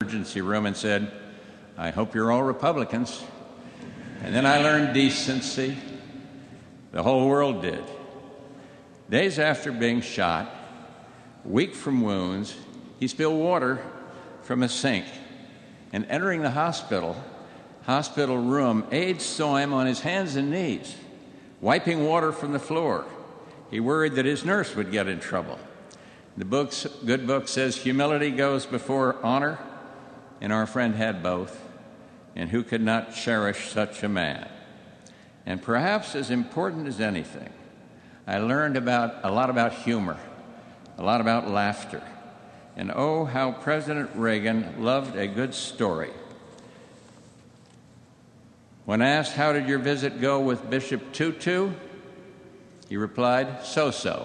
emergency room and said, "I hope you're all Republicans." And then I learned decency. The whole world did. Days after being shot, weak from wounds, he spilled water from a sink. And entering the hospital room, aides saw him on his hands and knees, wiping water from the floor. He worried that his nurse would get in trouble. The good book says humility goes before honor, and our friend had both. And who could not cherish such a man? And perhaps as important as anything, I learned a lot about humor, a lot about laughter. And oh, how President Reagan loved a good story. When asked, "How did your visit go with Bishop Tutu?" he replied, "So-so."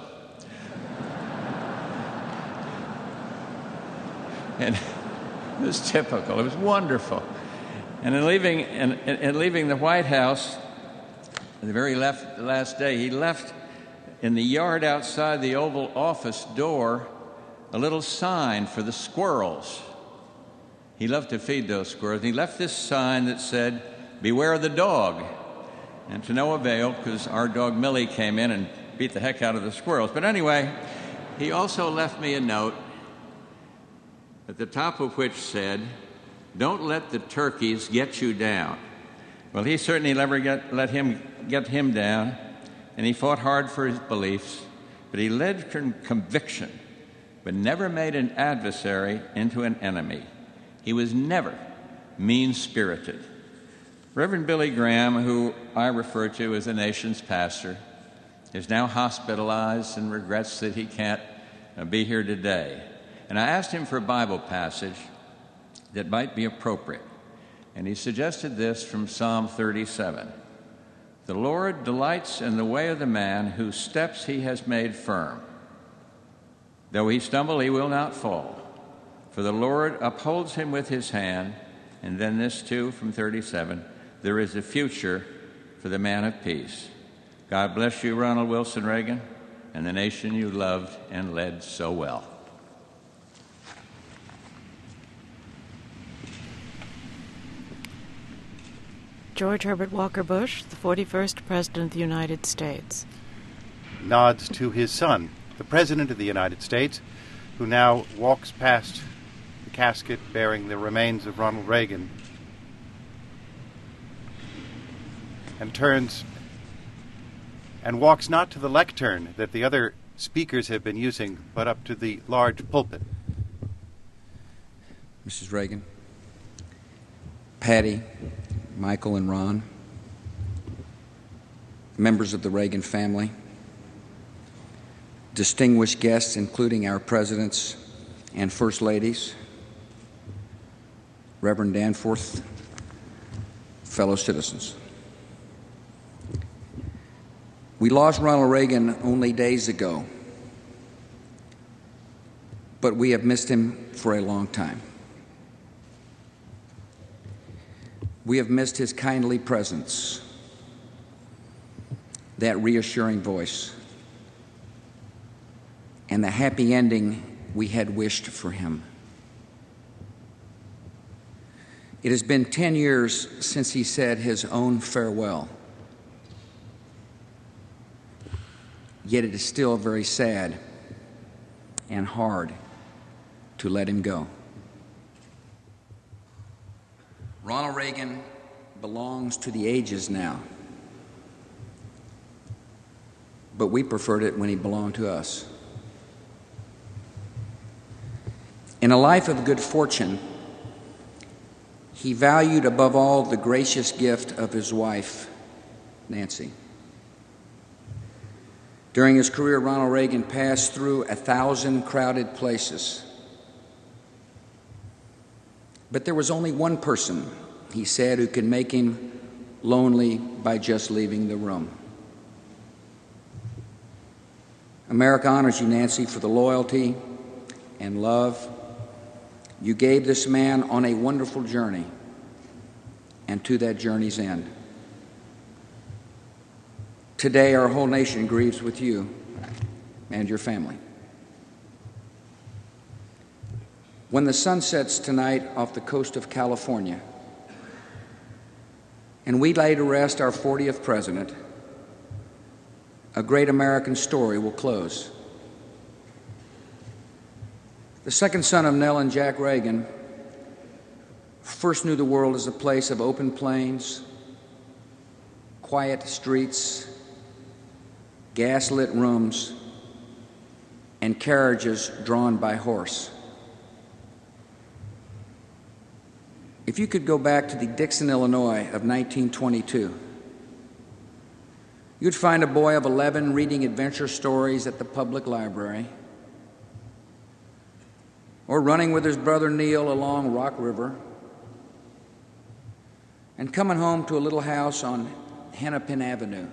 And it was typical. It was wonderful. And in leaving the White House, the very last day, he left in the yard outside the Oval Office door a little sign for the squirrels. He loved to feed those squirrels. He left this sign that said, "Beware the dog." And to no avail, because our dog Millie came in and beat the heck out of the squirrels. But anyway, he also left me a note at the top of which said, "Don't let the turkeys get you down." Well, he certainly never let him get him down, and he fought hard for his beliefs, but he led from conviction, but never made an adversary into an enemy. He was never mean-spirited. Reverend Billy Graham, who I refer to as the nation's pastor, is now hospitalized and regrets that he can't be here today. And I asked him for a Bible passage that might be appropriate. And he suggested this from Psalm 37. "The Lord delights in the way of the man whose steps he has made firm. Though he stumble, he will not fall. For the Lord upholds him with his hand." And then this too from 37. "There is a future for the man of peace." God bless you, Ronald Wilson Reagan, and the nation you loved and led so well. George Herbert Walker Bush, the 41st President of the United States. Nods to his son, the President of the United States, who now walks past the casket bearing the remains of Ronald Reagan and turns and walks not to the lectern that the other speakers have been using, but up to the large pulpit. Mrs. Reagan, Patty, Michael and Ron, members of the Reagan family, distinguished guests, including our presidents and first ladies, Reverend Danforth, fellow citizens. We lost Ronald Reagan only days ago, but we have missed him for a long time. We have missed his kindly presence, that reassuring voice, and the happy ending we had wished for him. It has been 10 years since he said his own farewell. Yet it is still very sad and hard to let him go. Ronald Reagan belongs to the ages now, but we preferred it when he belonged to us. In a life of good fortune, he valued above all the gracious gift of his wife, Nancy. During his career, Ronald Reagan passed through 1,000 crowded places. But there was only one person, he said, who could make him lonely by just leaving the room. America honors you, Nancy, for the loyalty and love you gave this man on a wonderful journey and to that journey's end. Today, our whole nation grieves with you and your family. When the sun sets tonight off the coast of California, and we lay to rest our 40th president, a great American story will close. The second son of Nell and Jack Reagan first knew the world as a place of open plains, quiet streets, gas-lit rooms, and carriages drawn by horse. If you could go back to the Dixon, Illinois of 1922, you'd find a boy of 11 reading adventure stories at the public library, or running with his brother Neil along Rock River, and coming home to a little house on Hennepin Avenue.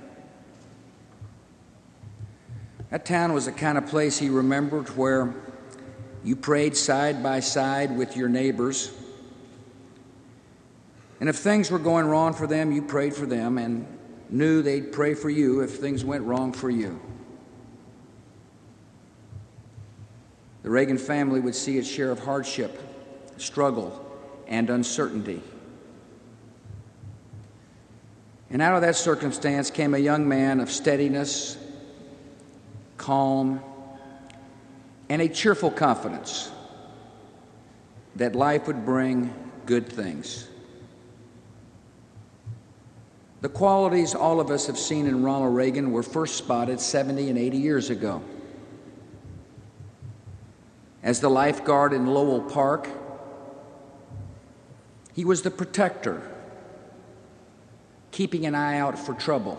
That town was the kind of place he remembered where you prayed side by side with your neighbors. And if things were going wrong for them, you prayed for them and knew they'd pray for you if things went wrong for you. The Reagan family would see its share of hardship, struggle, and uncertainty. And out of that circumstance came a young man of steadiness, calm, and a cheerful confidence that life would bring good things. The qualities all of us have seen in Ronald Reagan were first spotted 70 and 80 years ago. As the lifeguard in Lowell Park, he was the protector, keeping an eye out for trouble.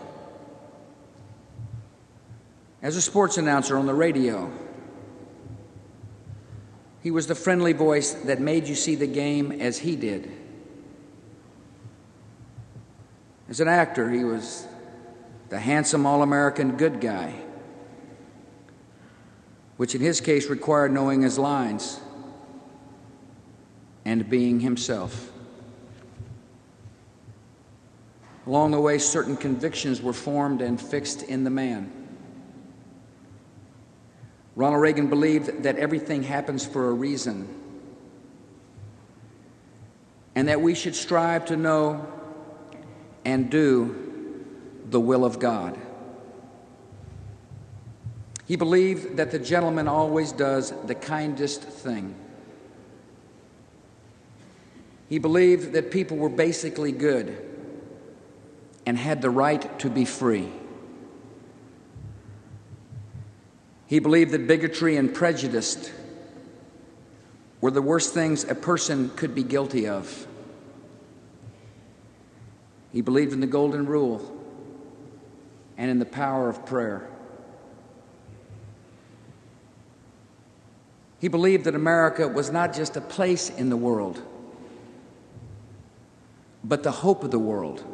As a sports announcer on the radio, he was the friendly voice that made you see the game as he did. As an actor, he was the handsome all-American good guy, which in his case required knowing his lines and being himself. Along the way, certain convictions were formed and fixed in the man. Ronald Reagan believed that everything happens for a reason, and that we should strive to know and do the will of God. He believed that the gentleman always does the kindest thing. He believed that people were basically good and had the right to be free. He believed that bigotry and prejudice were the worst things a person could be guilty of. He believed in the golden rule and in the power of prayer. He believed that America was not just a place in the world, but the hope of the world.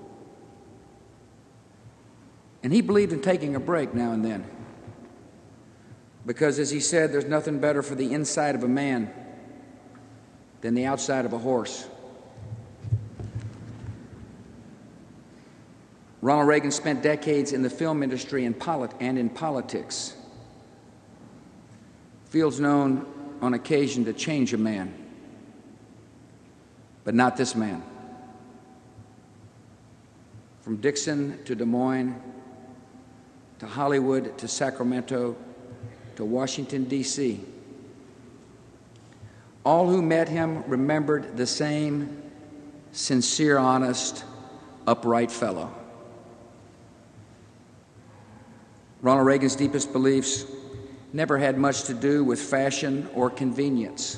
And he believed in taking a break now and then, because, as he said, there's nothing better for the inside of a man than the outside of a horse. Ronald Reagan spent decades in the film industry and in politics, fields known on occasion to change a man, but not this man. From Dixon to Des Moines, to Hollywood, to Sacramento, to Washington, D.C., all who met him remembered the same sincere, honest, upright fellow. Ronald Reagan's deepest beliefs never had much to do with fashion or convenience.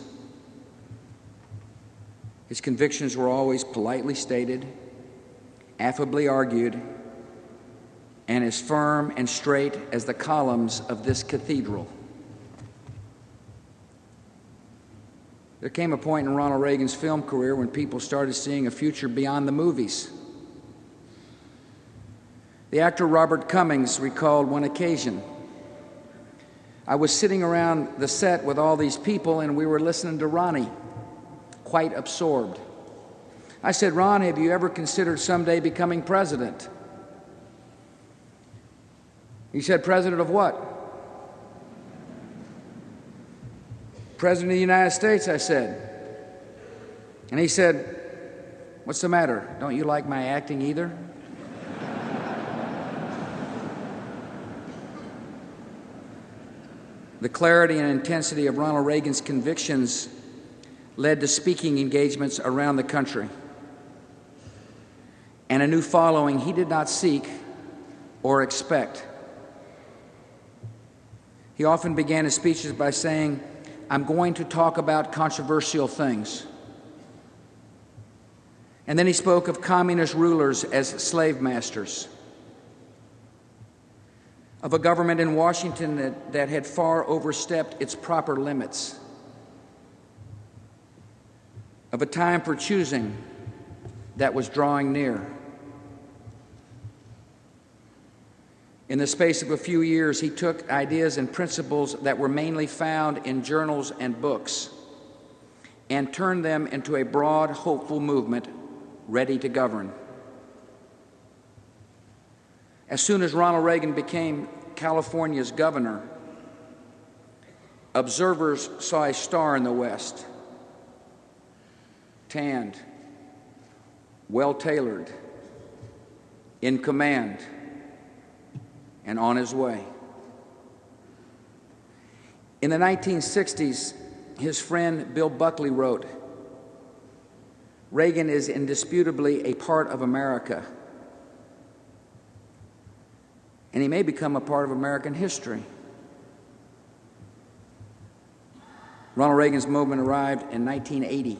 His convictions were always politely stated, affably argued, and as firm and straight as the columns of this cathedral. There came a point in Ronald Reagan's film career when people started seeing a future beyond the movies. The actor Robert Cummings recalled one occasion. I was sitting around the set with all these people, and we were listening to Ronnie, quite absorbed. I said, "Ron, have you ever considered someday becoming president?" He said, "President of what?" "President of the United States," I said. And he said, "What's the matter? Don't you like my acting either?" The clarity and intensity of Ronald Reagan's convictions led to speaking engagements around the country and a new following he did not seek or expect. He often began his speeches by saying, "I'm going to talk about controversial things." And then he spoke of communist rulers as slave masters, of a government in Washington that had far overstepped its proper limits, of a time for choosing that was drawing near. In the space of a few years, he took ideas and principles that were mainly found in journals and books and turned them into a broad, hopeful movement ready to govern. As soon as Ronald Reagan became California's governor, observers saw a star in the west, tanned, well-tailored, in command, and on his way. In the 1960s, his friend Bill Buckley wrote, "Reagan is indisputably a part of America, and he may become a part of American history." Ronald Reagan's movement arrived in 1980.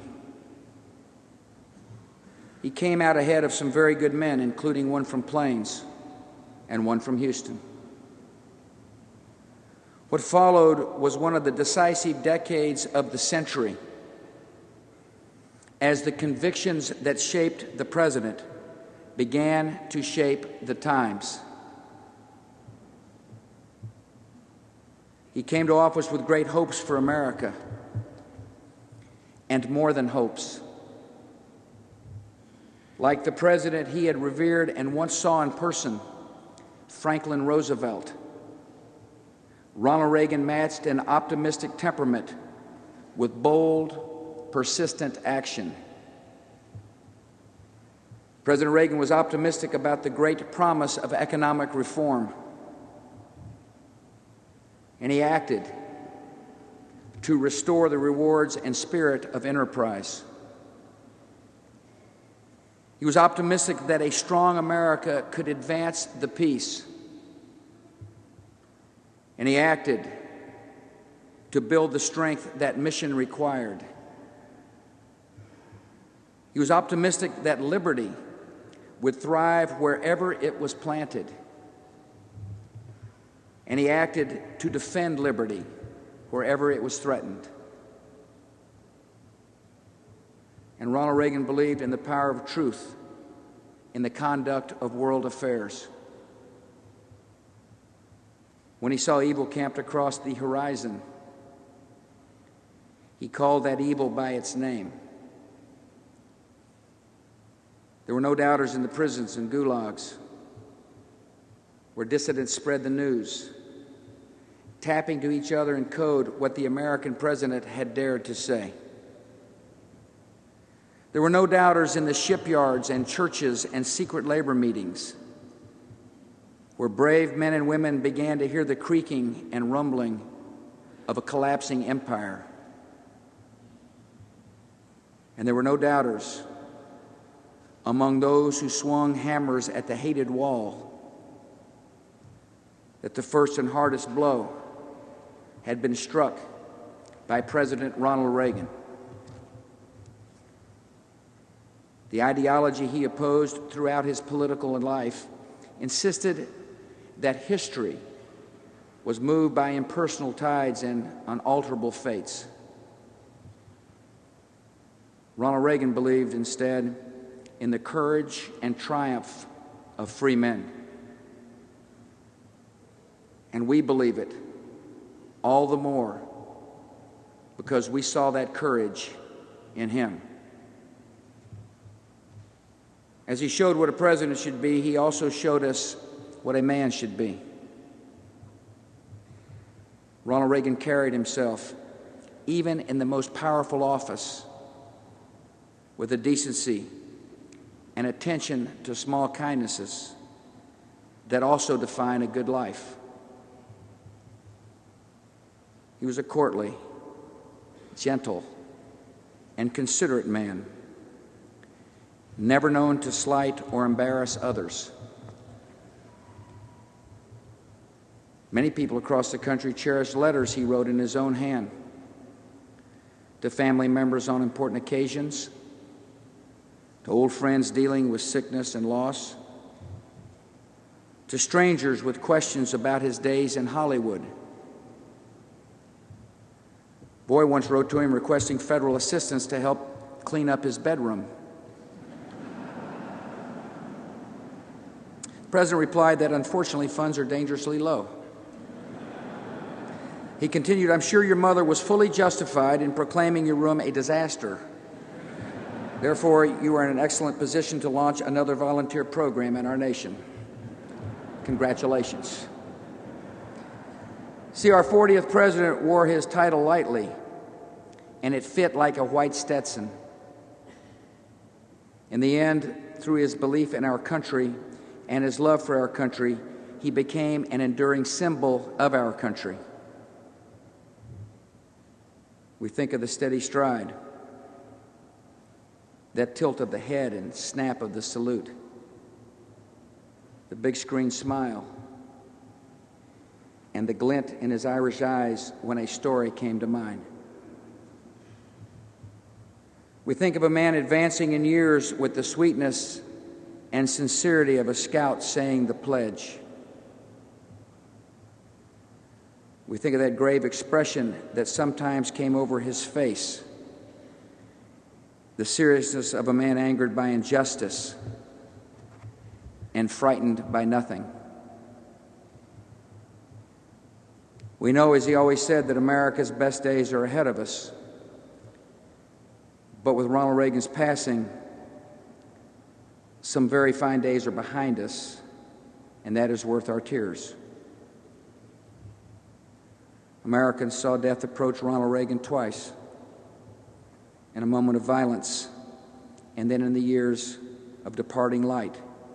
He came out ahead of some very good men, including one from Plains and one from Houston. What followed was one of the decisive decades of the century, as the convictions that shaped the president began to shape the times. He came to office with great hopes for America, and more than hopes. Like the president he had revered and once saw in person, Franklin Roosevelt, Ronald Reagan matched an optimistic temperament with bold, persistent action. President Reagan was optimistic about the great promise of economic reform, and he acted to restore the rewards and spirit of enterprise. He was optimistic that a strong America could advance the peace, and he acted to build the strength that mission required. He was optimistic that liberty would thrive wherever it was planted, and he acted to defend liberty wherever it was threatened. And Ronald Reagan believed in the power of truth in the conduct of world affairs. When he saw evil camped across the horizon, he called that evil by its name. There were no doubters in the prisons and gulags, where dissidents spread the news, tapping to each other in code what the American president had dared to say. There were no doubters in the shipyards and churches and secret labor meetings, where brave men and women began to hear the creaking and rumbling of a collapsing empire. And there were no doubters among those who swung hammers at the hated wall that the first and hardest blow had been struck by President Ronald Reagan. The ideology he opposed throughout his political life insisted that history was moved by impersonal tides and unalterable fates. Ronald Reagan believed instead in the courage and triumph of free men. And we believe it all the more because we saw that courage in him. As he showed what a president should be, he also showed us what a man should be. Ronald Reagan carried himself even in the most powerful office, with a decency and attention to small kindnesses that also define a good life. He was a courtly, gentle, and considerate man, never known to slight or embarrass others. Many people across the country cherish letters he wrote in his own hand to family members on important occasions, to old friends dealing with sickness and loss, to strangers with questions about his days in Hollywood. Boy once wrote to him requesting federal assistance to help clean up his bedroom. The president replied that unfortunately funds are dangerously low. He continued, "I'm sure your mother was fully justified in proclaiming your room a disaster. Therefore, you are in an excellent position to launch another volunteer program in our nation. Congratulations." See, our 40th president wore his title lightly, and it fit like a white Stetson. In the end, through his belief in our country and his love for our country, he became an enduring symbol of our country. We think of the steady stride, that tilt of the head and snap of the salute, the big screen smile, and the glint in his Irish eyes when a story came to mind. We think of a man advancing in years with the sweetness and sincerity of a scout saying the pledge. We think of that grave expression that sometimes came over his face, the seriousness of a man angered by injustice and frightened by nothing. We know, as he always said, that America's best days are ahead of us. But with Ronald Reagan's passing, some very fine days are behind us, and that is worth our tears. Americans saw death approach Ronald Reagan twice, in a moment of violence, and then in the years of departing light.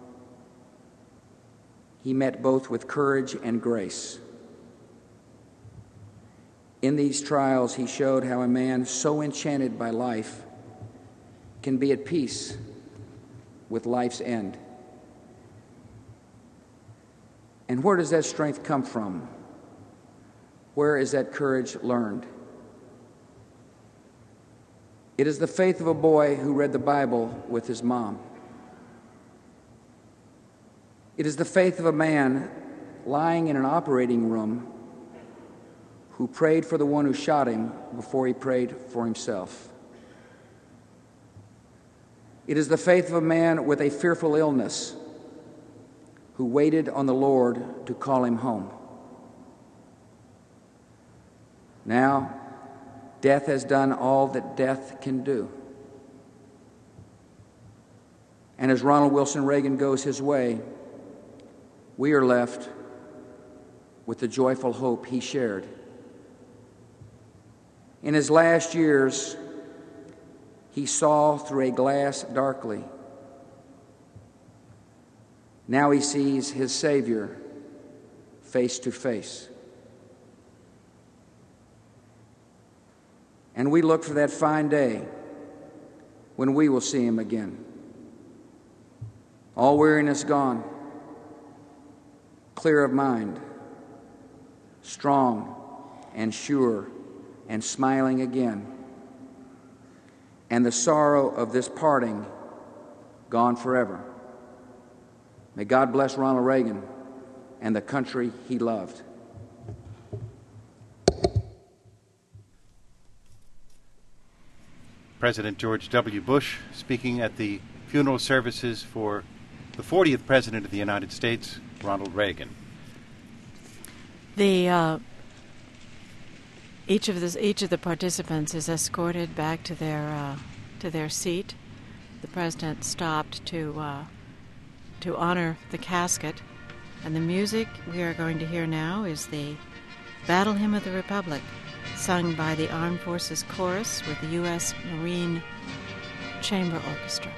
He met both with courage and grace. In these trials, he showed how a man so enchanted by life can be at peace with life's end. And where does that strength come from? Where is that courage learned? It is the faith of a boy who read the Bible with his mom. It is the faith of a man lying in an operating room who prayed for the one who shot him before he prayed for himself. It is the faith of a man with a fearful illness who waited on the Lord to call him home. Now, death has done all that death can do. And as Ronald Wilson Reagan goes his way, we are left with the joyful hope he shared. In his last years, he saw through a glass darkly. Now he sees his Savior face to face. And we look for that fine day when we will see him again. All weariness gone, clear of mind, strong and sure and smiling again, and the sorrow of this parting gone forever. May God bless Ronald Reagan and the country he loved. President George W. Bush speaking at the funeral services for the 40th President of the United States, Ronald Reagan. Each of the participants is escorted back to their seat. The president stopped to honor the casket, and the music we are going to hear now is the Battle Hymn of the Republic, sung by the Armed Forces Chorus with the U.S. Marine Chamber Orchestra.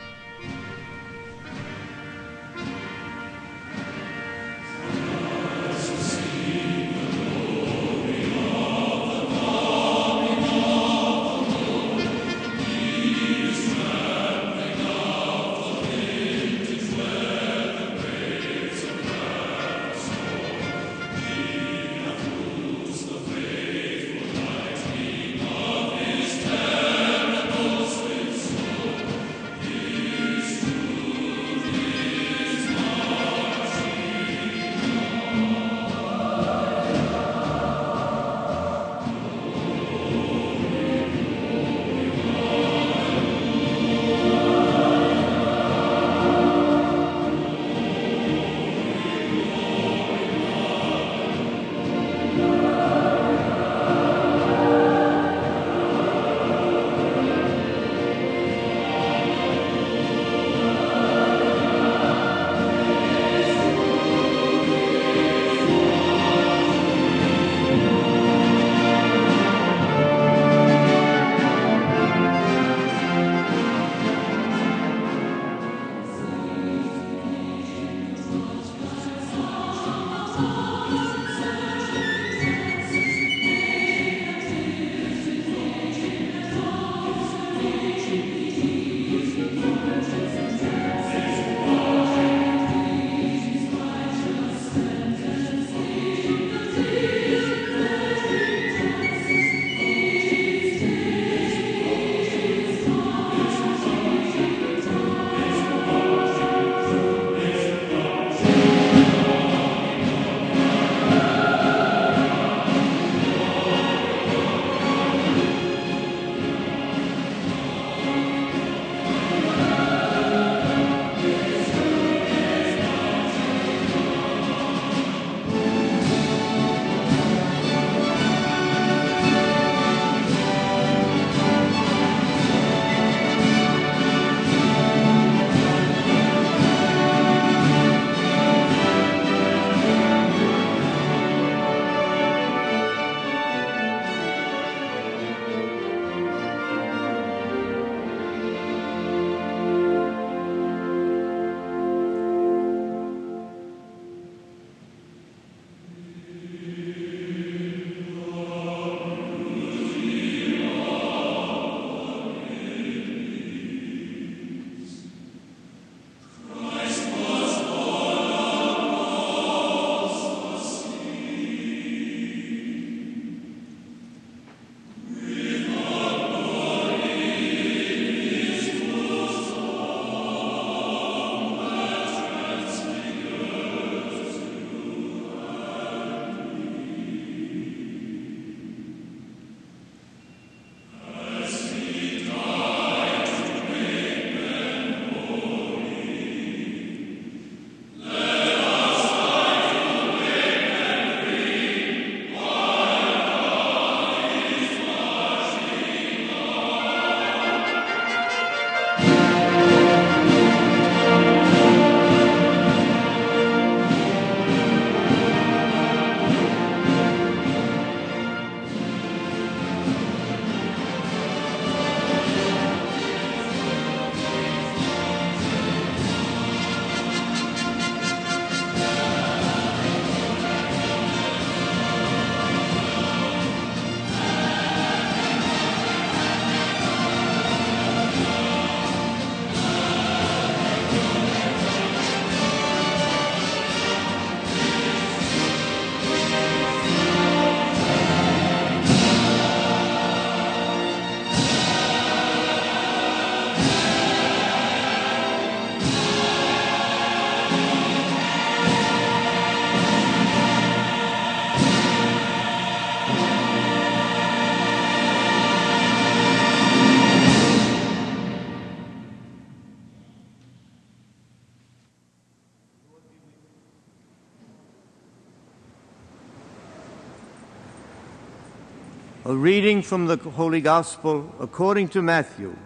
A reading from the Holy Gospel according to Matthew.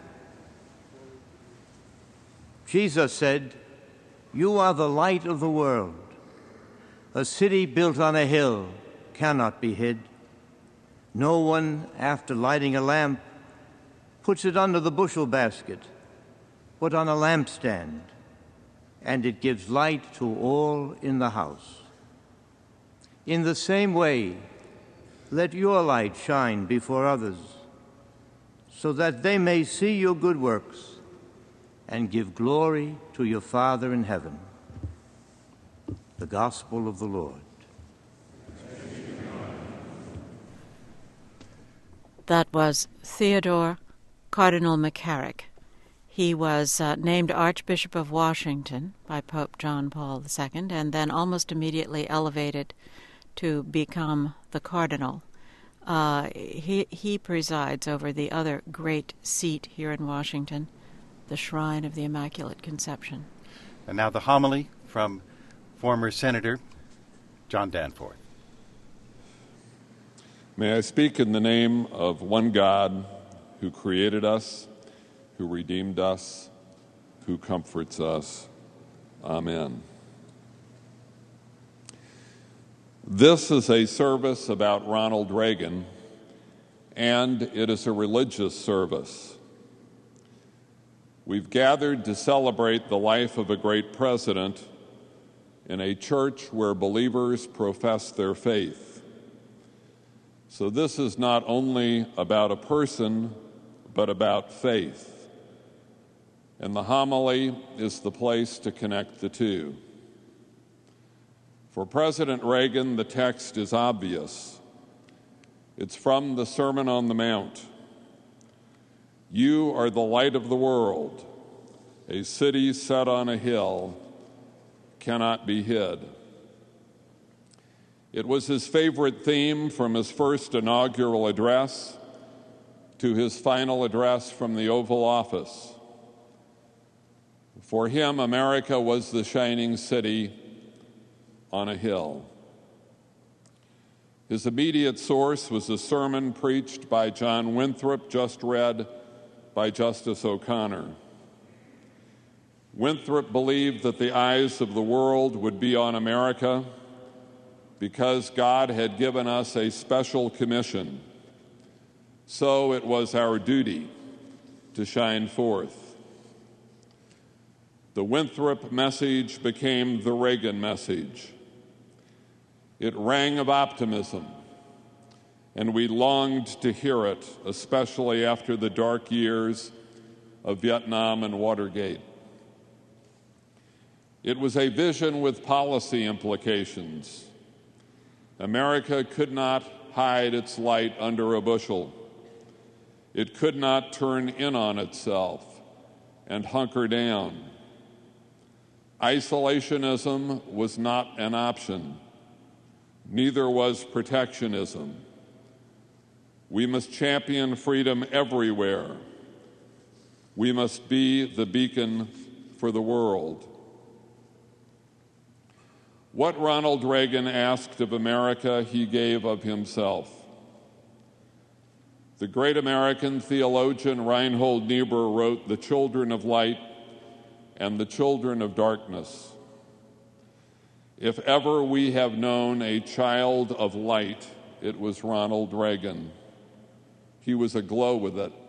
Jesus said, "You are the light of the world. A city built on a hill cannot be hid. No one, after lighting a lamp, puts it under the bushel basket, but on a lampstand, and it gives light to all in the house. In the same way, let your light shine before others, so that they may see your good works and give glory to your Father in heaven. The Gospel of the Lord. That was Theodore Cardinal McCarrick. He was named Archbishop of Washington by Pope John Paul II and then almost immediately elevated to become the cardinal. He presides over the other great seat here in Washington, the Shrine of the Immaculate Conception. And now the homily from former Senator John Danforth. May I speak in the name of one God who created us, who redeemed us, who comforts us. Amen. This is a service about Ronald Reagan, and it is a religious service. We've gathered to celebrate the life of a great president in a church where believers profess their faith. So this is not only about a person, but about faith. And the homily is the place to connect the two. For President Reagan, the text is obvious. It's from the Sermon on the Mount. You are the light of the world. A city set on a hill cannot be hid. It was his favorite theme from his first inaugural address to his final address from the Oval Office. For him, America was the shining city on a hill. His immediate source was a sermon preached by John Winthrop, just read by Justice O'Connor. Winthrop believed that the eyes of the world would be on America because God had given us a special commission. So it was our duty to shine forth. The Winthrop message became the Reagan message. It rang of optimism, and we longed to hear it, especially after the dark years of Vietnam and Watergate. It was a vision with policy implications. America could not hide its light under a bushel. It could not turn in on itself and hunker down. Isolationism was not an option. Neither was protectionism. We must champion freedom everywhere. We must be the beacon for the world. What Ronald Reagan asked of America, he gave of himself. The great American theologian Reinhold Niebuhr wrote, "The children of light and the children of darkness." If ever we have known a child of light, it was Ronald Reagan. He was aglow with it.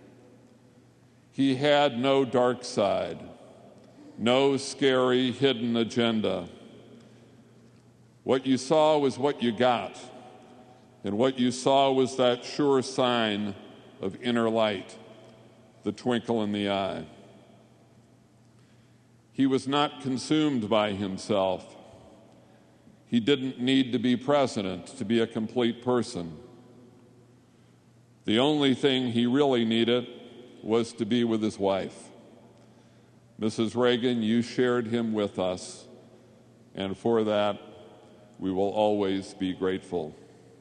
He had no dark side, no scary hidden agenda. What you saw was what you got, and what you saw was that sure sign of inner light, the twinkle in the eye. He was not consumed by himself. He didn't need to be president to be a complete person. The only thing he really needed was to be with his wife. Mrs. Reagan, you shared him with us, and for that, we will always be grateful.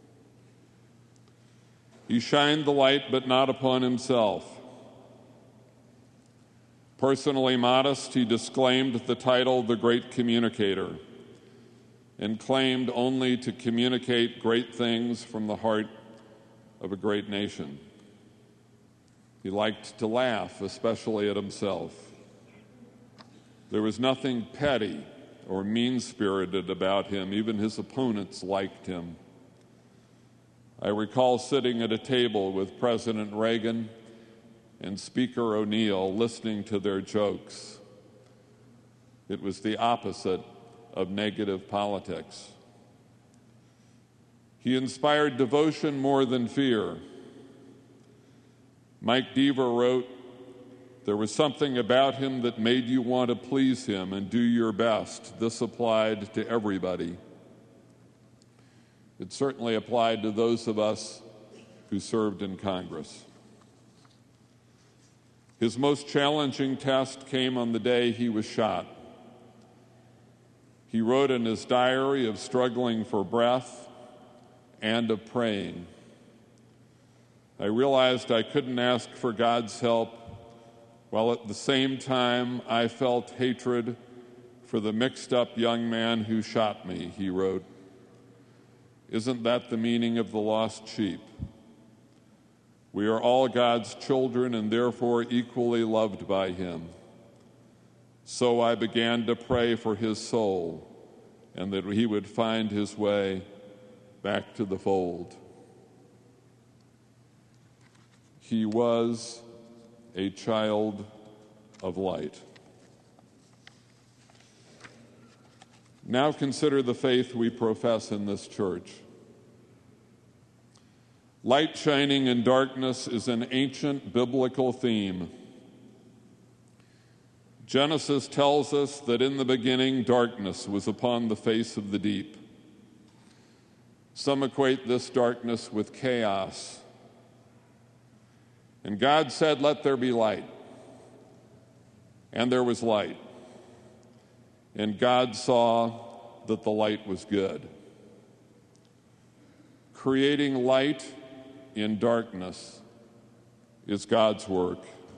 He shined the light, but not upon himself. Personally modest, he disclaimed the title The Great Communicator and claimed only to communicate great things from the heart of a great nation. He liked to laugh, especially at himself. There was nothing petty or mean-spirited about him. Even his opponents liked him. I recall sitting at a table with President Reagan and Speaker O'Neill listening to their jokes. It was the opposite of negative politics. He inspired devotion more than fear. Mike Deaver wrote, "There was something about him that made you want to please him and do your best." This applied to everybody. It certainly applied to those of us who served in Congress. His most challenging test came on the day he was shot. He wrote in his diary of struggling for breath and of praying. I realized I couldn't ask for God's help, while at the same time I felt hatred for the mixed-up young man who shot me, he wrote. Isn't that the meaning of the lost sheep? We are all God's children and therefore equally loved by him. So I began to pray for his soul and that he would find his way back to the fold. He was a child of light. Now consider the faith we profess in this church. Light shining in darkness is an ancient biblical theme. Genesis tells us that in the beginning darkness was upon the face of the deep. Some equate this darkness with chaos. And God said, "Let there be light." And there was light. And God saw that the light was good. Creating light in darkness is God's work.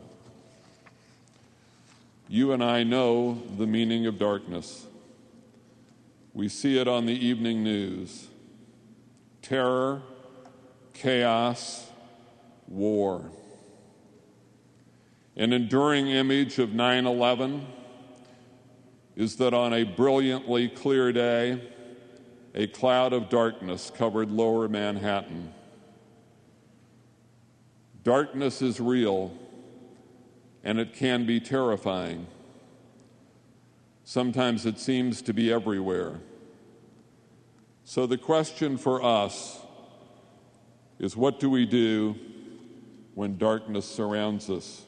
You and I know the meaning of darkness. We see it on the evening news. Terror, chaos, war. An enduring image of 9/11 is that on a brilliantly clear day, a cloud of darkness covered lower Manhattan. Darkness is real, and it can be terrifying. Sometimes it seems to be everywhere. So the question for us is, what do we do when darkness surrounds us?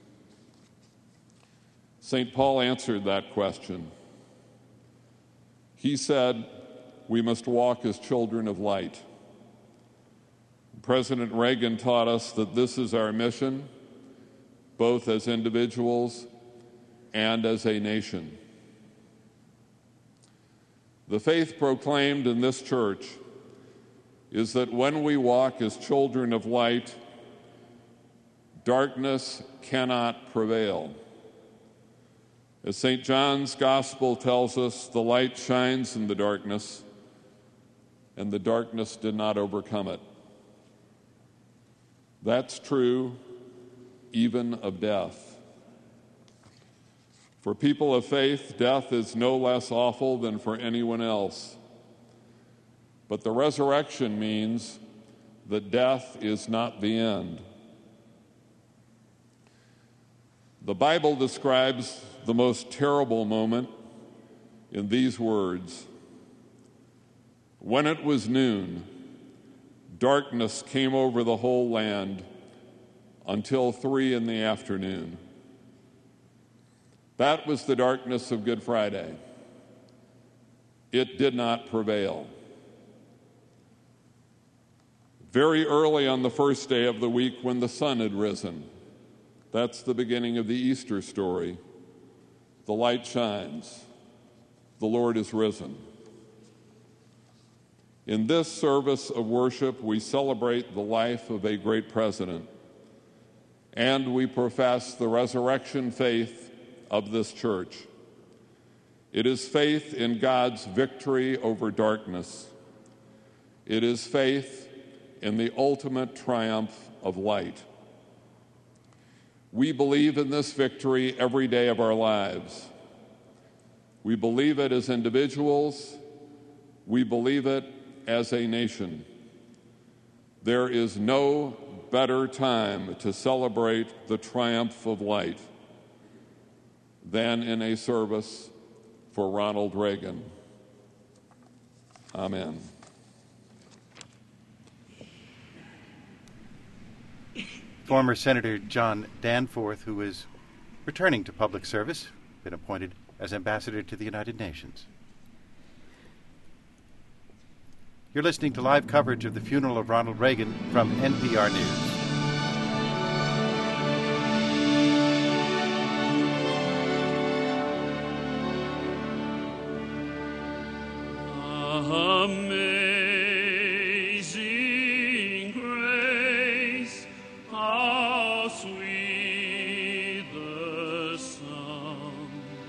St. Paul answered that question. He said, we must walk as children of light. President Reagan taught us that this is our mission, both as individuals and as a nation. The faith proclaimed in this church is that when we walk as children of light, darkness cannot prevail. As St. John's Gospel tells us, the light shines in the darkness, and the darkness did not overcome it. That's true even of death. For people of faith, death is no less awful than for anyone else. But the resurrection means that death is not the end. The Bible describes the most terrible moment in these words. When it was noon, darkness came over the whole land until 3 p.m. That was the darkness of Good Friday. It did not prevail. Very early on the first day of the week, when the sun had risen, that's the beginning of the Easter story. The light shines. The Lord is risen. In this service of worship, we celebrate the life of a great president, and we profess the resurrection faith of this church. It is faith in God's victory over darkness. It is faith in the ultimate triumph of light. We believe in this victory every day of our lives. We believe it as individuals. We believe it as a nation. There is no better time to celebrate the triumph of light than in a service for Ronald Reagan. Amen. Former Senator John Danforth, who is returning to public service, been appointed as ambassador to the United Nations. You're listening to live coverage of the funeral of Ronald Reagan from NPR News. Amazing grace, how sweet the sound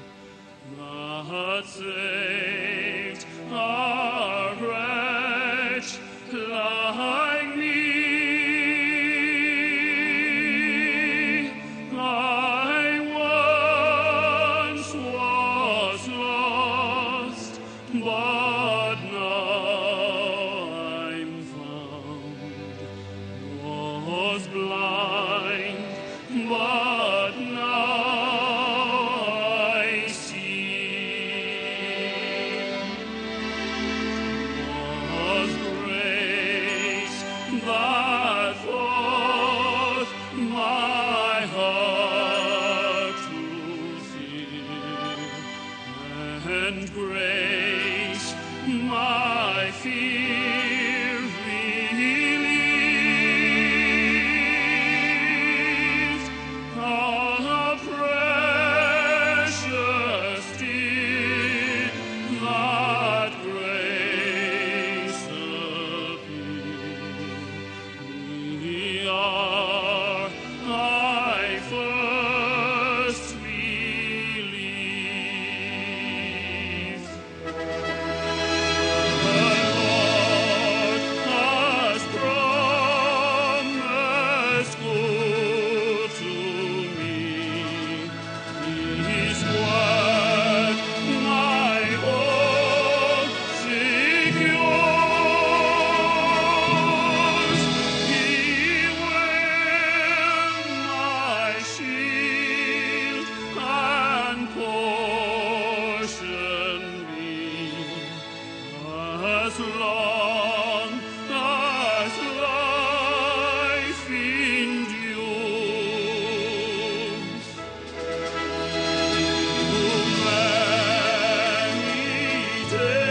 that saved a wretch like me. I once was lost, but now I'm found. Was blind, but now I see. Was grace that taught my heart to fear, and grace my fear relieved. How precious did that grace appear. The hour I first believed. The Lord has promised good to me. His word my hope secures. He will my shield and portion be, as long as life endures. Many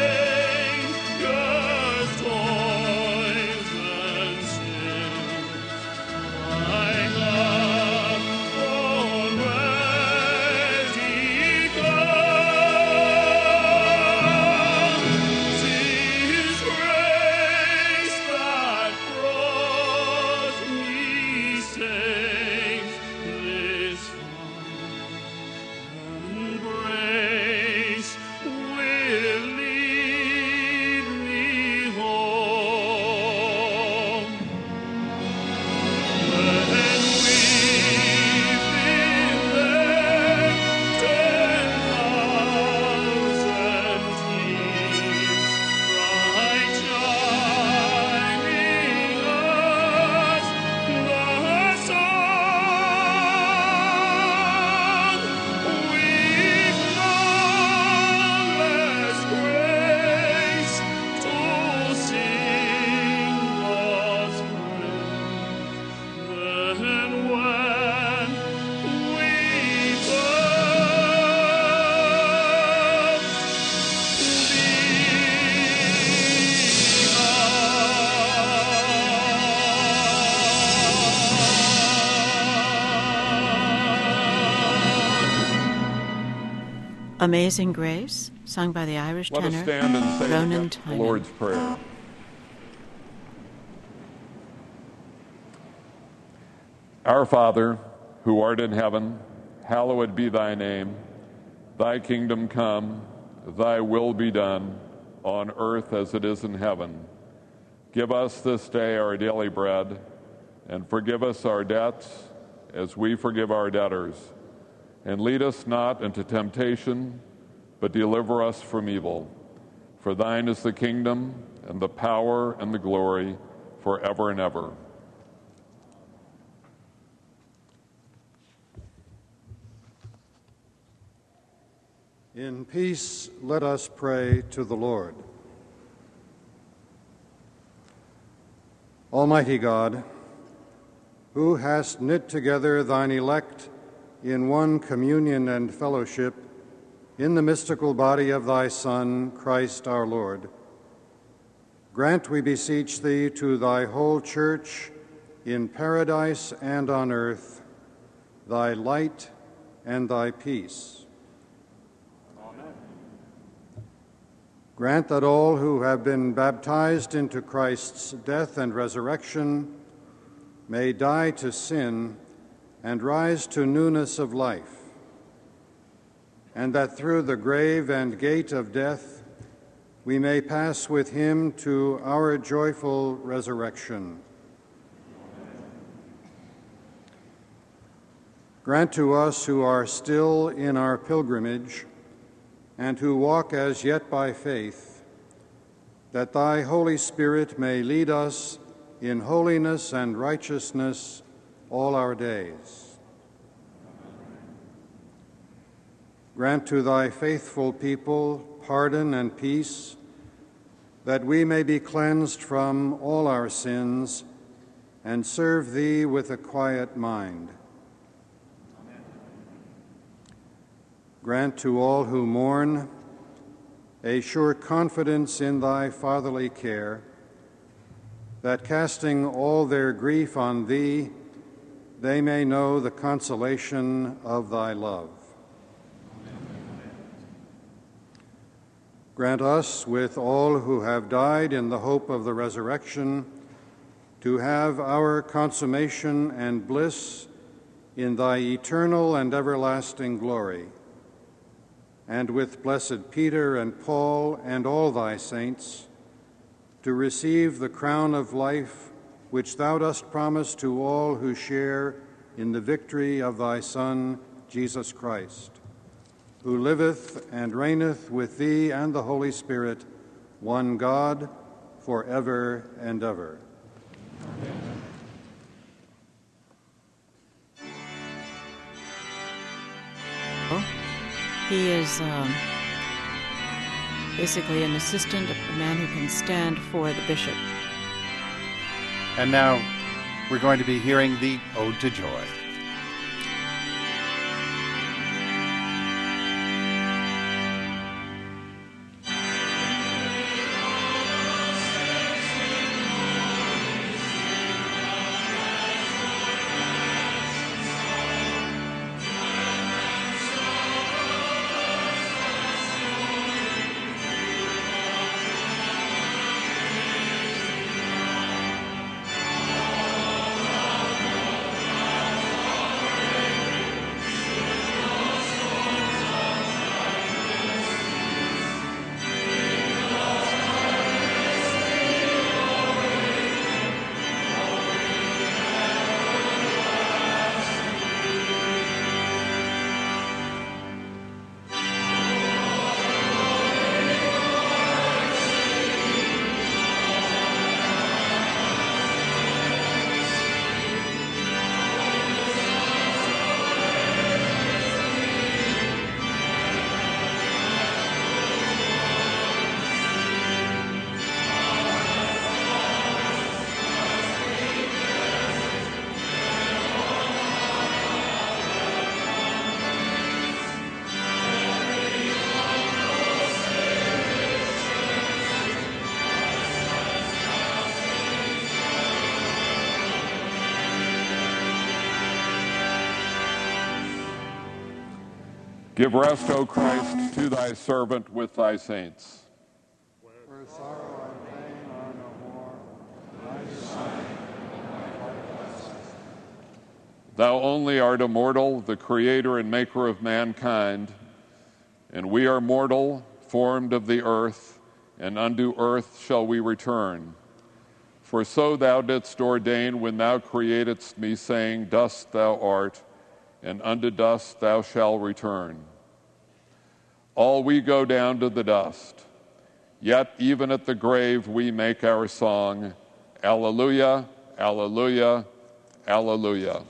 dangers, toils, and snares I have already gone. 'Tis grace that brought me safe this far, and grace will lead me home. When we've been there 10,000 years, bright shining as the sun, we've marvelous grace to sing God's praise. Then when we Amazing Grace, sung by the Irish Let us tenor stand and say Ronan the Tynan. Lord's Prayer. Our Father, who art in heaven, hallowed be thy name. Thy kingdom come, thy will be done, on earth as it is in heaven. Give us this day our daily bread, and forgive us our debts as we forgive our debtors. And lead us not into temptation, but deliver us from evil. For thine is the kingdom, and the power, and the glory, forever and ever. In peace, let us pray to the Lord. Almighty God, who hast knit together thine elect in one communion and fellowship in the mystical body of thy Son, Christ our Lord, grant, we beseech thee, to thy whole church in paradise and on earth, thy light and thy peace. Amen. Grant that all who have been baptized into Christ's death and resurrection may die to sin and rise to newness of life, and that through the grave and gate of death we may pass with him to our joyful resurrection. Grant to us who are still in our pilgrimage and who walk as yet by faith, that thy Holy Spirit may lead us in holiness and righteousness all our days. Grant to thy faithful people pardon and peace, that we may be cleansed from all our sins and serve thee with a quiet mind. Amen. Grant to all who mourn a sure confidence in thy fatherly care, that casting all their grief on thee, they may know the consolation of thy love. Grant us, with all who have died in the hope of the resurrection, to have our consummation and bliss in thy eternal and everlasting glory, and with blessed Peter and Paul and all thy saints, to receive the crown of life which thou dost promise to all who share in the victory of thy Son, Jesus Christ, who liveth and reigneth with thee and the Holy Spirit, one God, forever and ever. He is basically an assistant, a man who can stand for the bishop. And now we're going to be hearing the Ode to Joy. Give rest, O Christ, to thy servant with thy saints. Where sorrow and pain are no more, thy Son, Thou only art immortal, the creator and maker of mankind, and we are mortal, formed of the earth, and unto earth shall we return. For so thou didst ordain when thou createdst me, saying, Dust thou art, and unto dust thou shalt return. All we go down to the dust, yet even at the grave we make our song, Alleluia, alleluia, alleluia.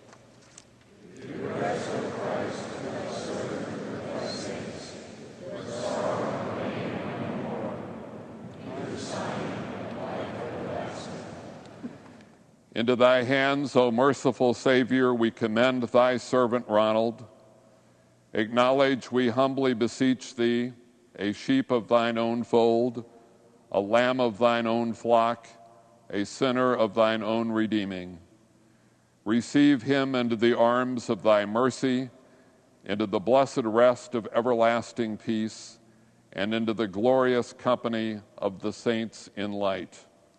Into thy hands, O merciful Savior, we commend thy servant Ronald. Acknowledge, we humbly beseech thee, a sheep of thine own fold, a lamb of thine own flock, a sinner of thine own redeeming. Receive him into the arms of thy mercy, into the blessed rest of everlasting peace, and into the glorious company of the saints in light.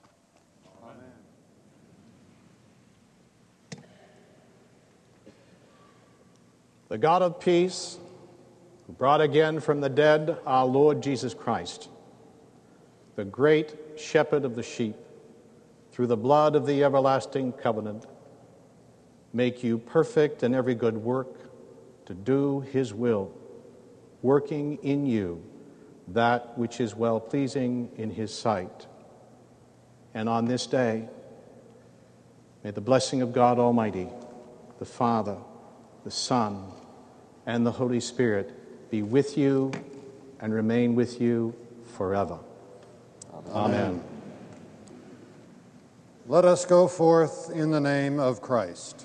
The God of peace, who brought again from the dead our Lord Jesus Christ, the great shepherd of the sheep, through the blood of the everlasting covenant, make you perfect in every good work to do his will, working in you that which is well-pleasing in his sight. And on this day, may the blessing of God Almighty, the Father, the Son, and the Holy Spirit be with you and remain with you forever. Amen. Let us go forth in the name of Christ.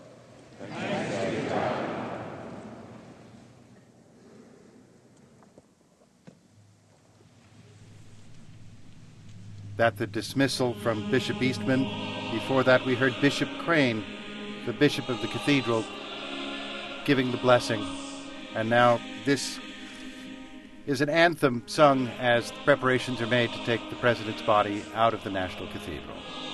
That the dismissal from Bishop Eastman. Before that, we heard Bishop Crane, the Bishop of the Cathedral, giving the blessing. And now this is an anthem sung as preparations are made to take the President's body out of the National Cathedral.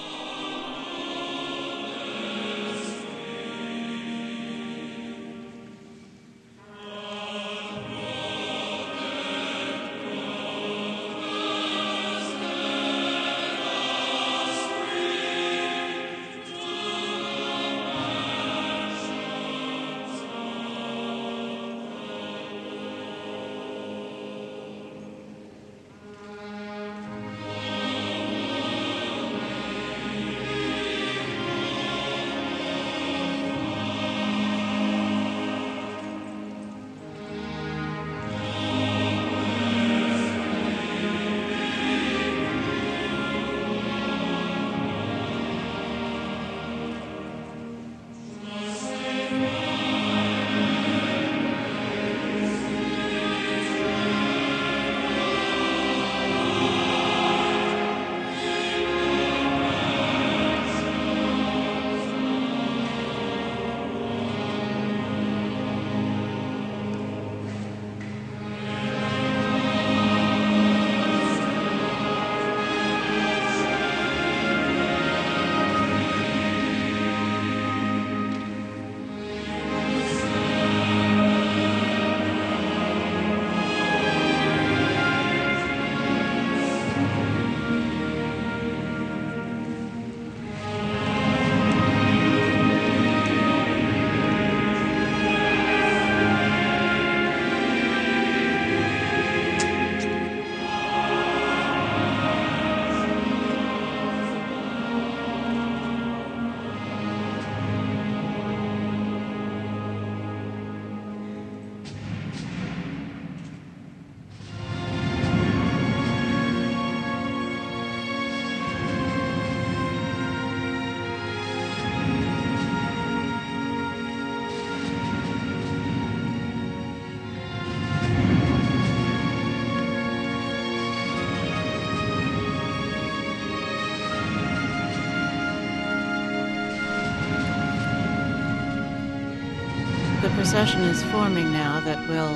The procession is forming now that will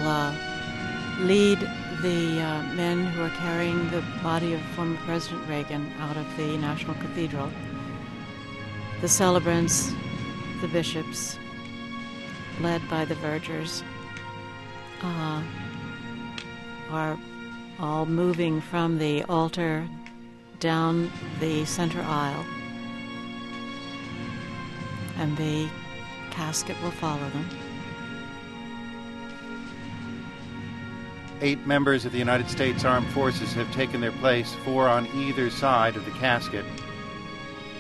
lead the men who are carrying the body of former President Reagan out of the National Cathedral. The celebrants, the bishops, led by the vergers, are all moving from the altar down the center aisle, and the casket will follow them. 8 members of the United States Armed Forces have taken their place, 4 on either side of the casket.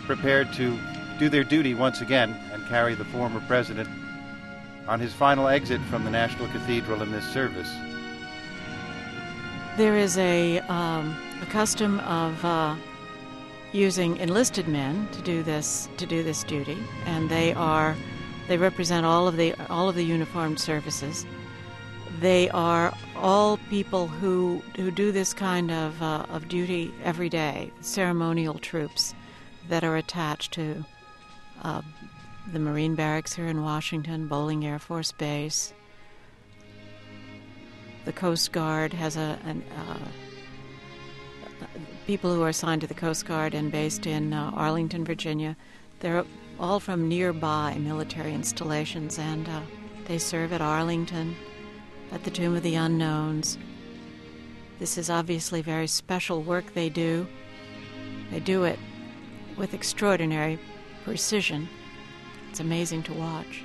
prepared to do their duty once again and carry the former president on his final exit from the National Cathedral in this service. There is a custom of using enlisted men to do this duty, and they represent all of the uniformed services. They are all people who do this kind of duty every day, ceremonial troops that are attached to the Marine Barracks here in Washington, Bolling Air Force Base. The Coast Guard has people who are assigned to the Coast Guard and based in Arlington, Virginia. They're all from nearby military installations, and they serve at Arlington, at the Tomb of the Unknowns. This is obviously very special work they do. They do it with extraordinary precision. It's amazing to watch.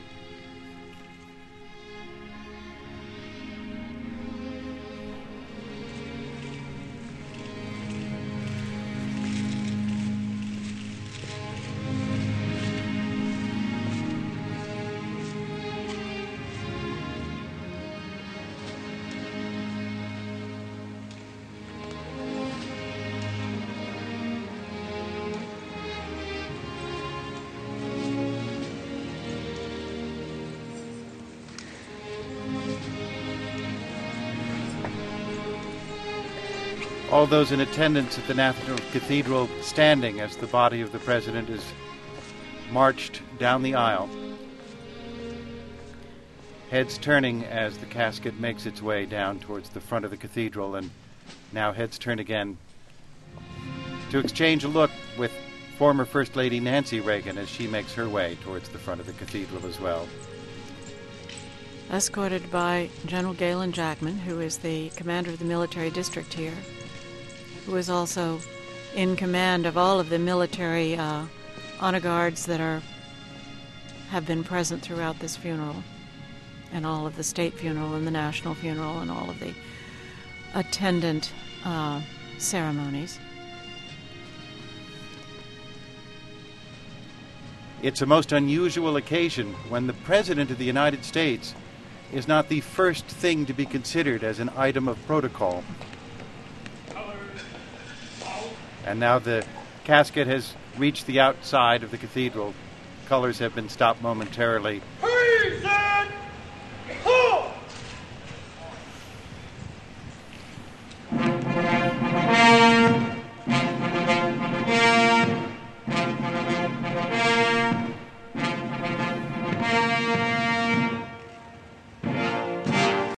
All those in attendance at the National Cathedral standing as the body of the president is marched down the aisle. Heads turning as the casket makes its way down towards the front of the cathedral, and now heads turn again to exchange a look with former First Lady Nancy Reagan as she makes her way towards the front of the cathedral as well. Escorted by General Galen Jackman, who is the commander of the military district here, who is also in command of all of the military honor guards that have been present throughout this funeral, and all of the state funeral and the national funeral and all of the attendant ceremonies. It's a most unusual occasion when the President of the United States is not the first thing to be considered as an item of protocol. And now the casket has reached the outside of the cathedral. Colors have been stopped momentarily.